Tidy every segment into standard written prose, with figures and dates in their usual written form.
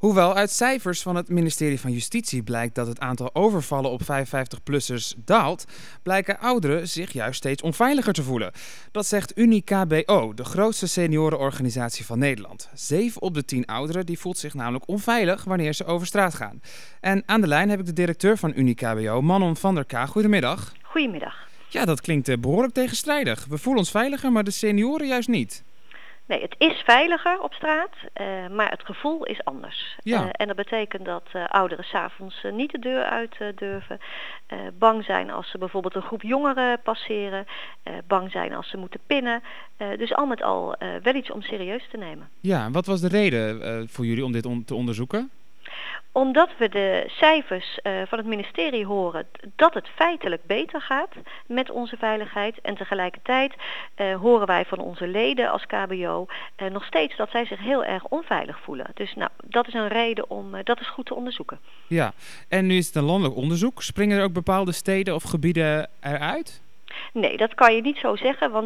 Hoewel uit cijfers van het ministerie van Justitie blijkt dat het aantal overvallen op 55-plussers daalt, blijken ouderen zich juist steeds onveiliger te voelen. Dat zegt Unie-KBO, de grootste seniorenorganisatie van Nederland. 7 op de 10 ouderen die voelt zich namelijk onveilig wanneer ze over straat gaan. En aan de lijn heb ik de directeur van Unie-KBO, Manon van der K. Goedemiddag. Goedemiddag. Ja, dat klinkt behoorlijk tegenstrijdig. We voelen ons veiliger, maar de senioren juist niet. Nee, het is veiliger op straat, maar het gevoel is anders. Ja. En dat betekent dat ouderen 's avonds niet de deur uit durven. Bang zijn als ze bijvoorbeeld een groep jongeren passeren. Bang zijn als ze moeten pinnen. Dus al met al wel iets om serieus te nemen. Ja, wat was de reden voor jullie om dit te onderzoeken? Omdat we de cijfers van het ministerie horen dat het feitelijk beter gaat met onze veiligheid. En tegelijkertijd horen wij van onze leden als KBO nog steeds dat zij zich heel erg onveilig voelen. Dus nou, dat is een reden om dat eens goed te onderzoeken. Ja, en nu is het een landelijk onderzoek. Springen er ook bepaalde steden of gebieden eruit? Nee, dat kan je niet zo zeggen, want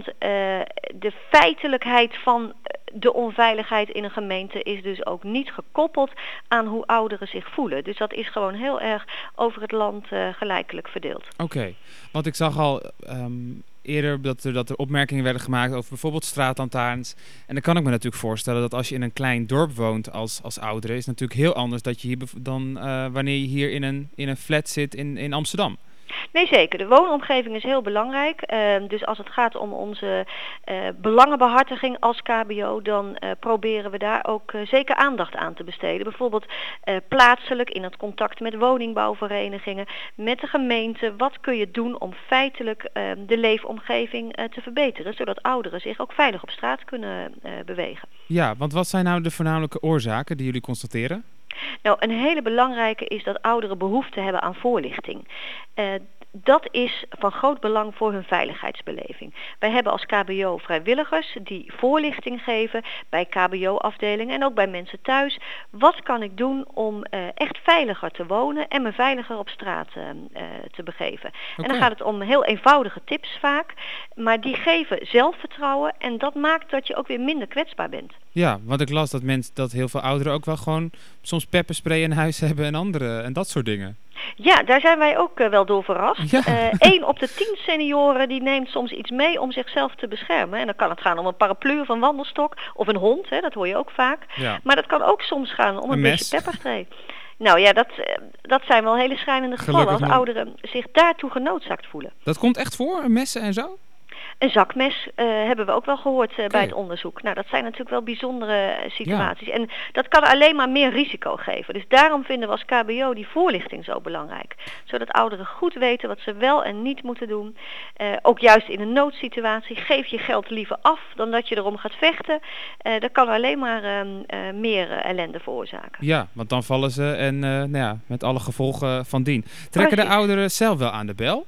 de feitelijkheid van de onveiligheid in een gemeente is dus ook niet gekoppeld aan hoe ouderen zich voelen. Dus dat is gewoon heel erg over het land gelijkelijk verdeeld. Oké, want ik zag al eerder dat er opmerkingen werden gemaakt over bijvoorbeeld straatlantaarns. En dan kan ik me natuurlijk voorstellen dat als je in een klein dorp woont als oudere, is het natuurlijk heel anders dat je hier dan wanneer je hier in een flat zit in Amsterdam. Nee, zeker. De woonomgeving is heel belangrijk. Dus als het gaat om onze belangenbehartiging als KBO, dan proberen we daar ook zeker aandacht aan te besteden. Bijvoorbeeld plaatselijk in het contact met woningbouwverenigingen, met de gemeente. Wat kun je doen om feitelijk de leefomgeving te verbeteren, zodat ouderen zich ook veilig op straat kunnen bewegen. Ja, want wat zijn nou de voornamelijke oorzaken die jullie constateren? Nou, een hele belangrijke is dat ouderen behoefte hebben aan voorlichting. Dat is van groot belang voor hun veiligheidsbeleving. Wij hebben als KBO vrijwilligers die voorlichting geven bij KBO-afdelingen en ook bij mensen thuis. Wat kan ik doen om echt veiliger te wonen en me veiliger op straat te begeven? Okay. En dan gaat het om heel eenvoudige tips vaak, maar die geven zelfvertrouwen en dat maakt dat je ook weer minder kwetsbaar bent. Ja, want ik las dat heel veel ouderen ook wel gewoon soms pepperspray in huis hebben en dat soort dingen. Ja, daar zijn wij ook wel door verrast. Ja. 1 op de 10 senioren die neemt soms iets mee om zichzelf te beschermen. En dan kan het gaan om een paraplu of een wandelstok of een hond, dat hoor je ook vaak. Ja. Maar dat kan ook soms gaan om een beetje pepperspray. Nou ja, dat zijn wel hele schrijnende gevallen als ouderen zich daartoe genoodzaakt voelen. Dat komt echt voor, messen en zo? Een zakmes hebben we ook wel gehoord bij het onderzoek. Nou, dat zijn natuurlijk wel bijzondere situaties. Ja. En dat kan alleen maar meer risico geven. Dus daarom vinden we als KBO die voorlichting zo belangrijk. Zodat ouderen goed weten wat ze wel en niet moeten doen. Ook juist in een noodsituatie. Geef je geld liever af dan dat je erom gaat vechten. Dat kan alleen maar meer ellende veroorzaken. Ja, want dan vallen ze en met alle gevolgen van dien. Trekken de ouderen zelf wel aan de bel?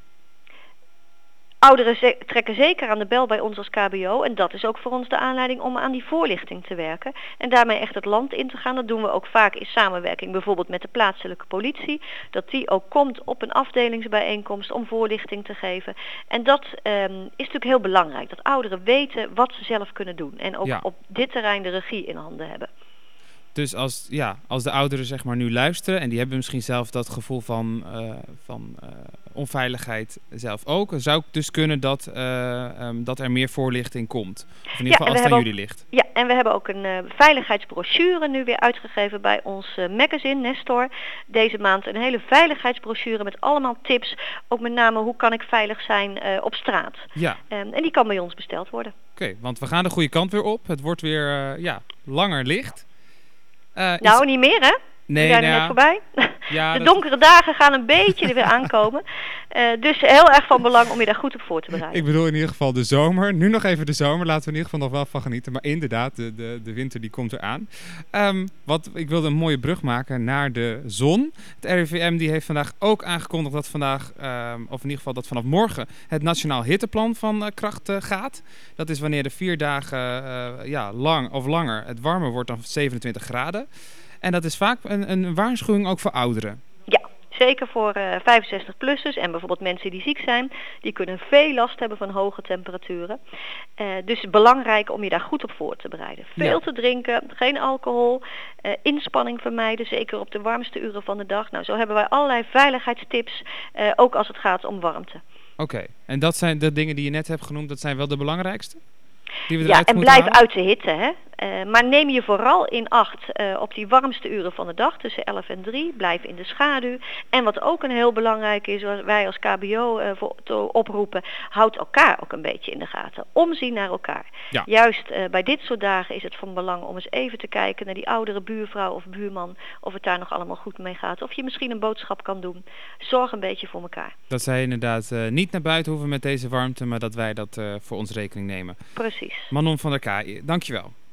Ouderen trekken zeker aan de bel bij ons als KBO en dat is ook voor ons de aanleiding om aan die voorlichting te werken. En daarmee echt het land in te gaan. Dat doen we ook vaak in samenwerking bijvoorbeeld met de plaatselijke politie. Dat die ook komt op een afdelingsbijeenkomst om voorlichting te geven. En dat is natuurlijk heel belangrijk. Dat ouderen weten wat ze zelf kunnen doen. En ook op dit terrein de regie in handen hebben. Dus als de ouderen zeg maar nu luisteren en die hebben misschien zelf dat gevoel van onveiligheid zelf ook, zou het dus kunnen dat er meer voorlichting komt. Of in ieder geval als het aan jullie ligt. Ja, en we hebben ook een veiligheidsbrochure nu weer uitgegeven bij ons magazine Nestor. Deze maand een hele veiligheidsbrochure met allemaal tips. Ook met name hoe kan ik veilig zijn op straat. Ja. En die kan bij ons besteld worden. Oké, want we gaan de goede kant weer op. Het wordt weer langer licht. Niet meer hè? Nee, we zijn er net voorbij. Ja, de donkere dagen gaan een beetje er weer aankomen. Dus heel erg van belang om je daar goed op voor te bereiden. Ik bedoel in ieder geval de zomer. Nu nog even de zomer. Laten we in ieder geval nog wel van genieten. Maar inderdaad, de winter die komt eraan. Ik wilde een mooie brug maken naar de zon. Het RIVM die heeft vandaag ook aangekondigd dat vandaag, of in ieder geval dat vanaf morgen, het Nationaal Hitteplan van kracht gaat. Dat is wanneer de 4 dagen lang of langer het warmer wordt dan 27 graden. En dat is vaak een waarschuwing ook voor ouderen. Ja, Zeker voor 65-plussers en bijvoorbeeld mensen die ziek zijn. Die kunnen veel last hebben van hoge temperaturen. Dus belangrijk om je daar goed op voor te bereiden. Veel te drinken, geen alcohol, inspanning vermijden, zeker op de warmste uren van de dag. Nou, zo hebben wij allerlei veiligheidstips, ook als het gaat om warmte. Oké, en dat zijn de dingen die je net hebt genoemd, dat zijn wel de belangrijkste? Die we ja, en blijf halen? uit de hitte. Hè? Maar neem je vooral in acht op die warmste uren van de dag, tussen 11 en 3. Blijf in de schaduw. En wat ook een heel belangrijk is, wat wij als KBO oproepen, houd elkaar ook een beetje in de gaten. Omzien naar elkaar. Ja. Juist bij dit soort dagen is het van belang om eens even te kijken naar die oudere buurvrouw of buurman, of het daar nog allemaal goed mee gaat. Of je misschien een boodschap kan doen. Zorg een beetje voor elkaar. Dat zij inderdaad niet naar buiten hoeven met deze warmte, maar dat wij dat voor ons rekening nemen. Precies. Manon van der Kaai, dankjewel.